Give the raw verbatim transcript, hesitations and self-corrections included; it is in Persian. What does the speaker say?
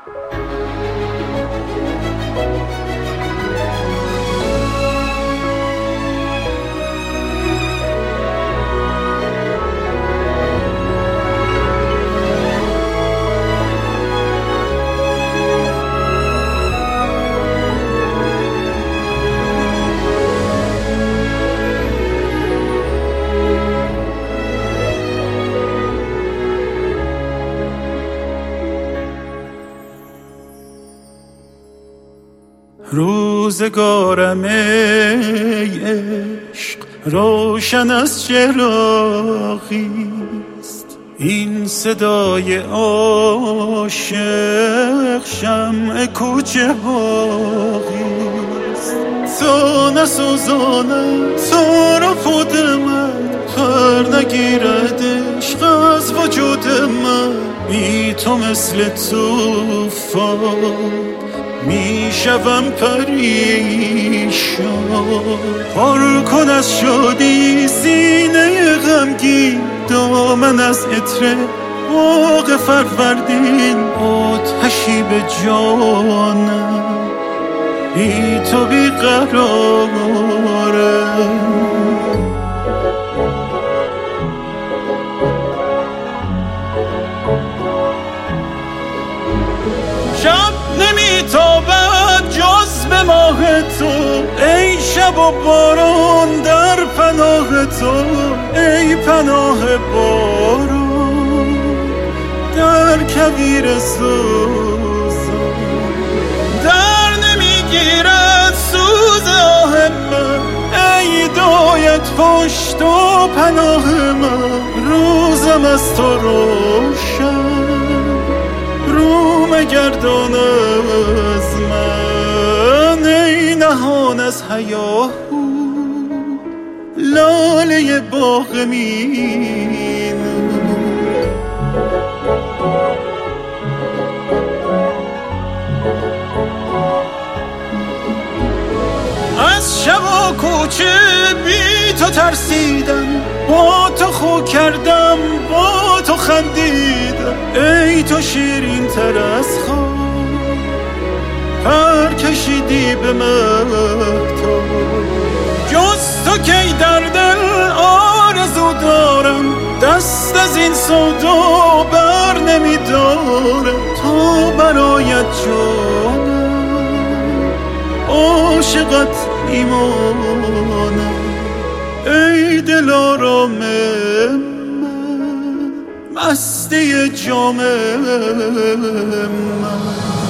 روزگارم ای عشق روشن از چراغیست، این صدای عاشق شمع کوچه باغیست. تو نسوزانم تو را پود من، خر نگیرد عشق از وجود من. بی تو مثل توفان میشوم پریشان. پر کن از شادی سینه غمگین، دامن از عطر باغ فروردین. آتشی به جانم بی تو بی قرارم. شب نمیتابد جز به ماه تو، ای شب و باران در پناه تو. ای پناه باران در کویر سوزان، در نمیگیرد سوز آه من. ای دایت پشت و پناه من، روزم از تو روشن رو مگردان از من. ای نهان از حیاهو لاله باغ مینو. از شب و کوچه بی تو ترسیدم، با تو خو کردم با تو خندیدم. ای تو شیرین تر از خواب پر کشیدی به مهتاب. جز تو کی در دل آرزو دارم، دست از این سودا بر نمیدارم. تو برایت جانم عاشقت ایمانم. ای دلارام من مستی جام من.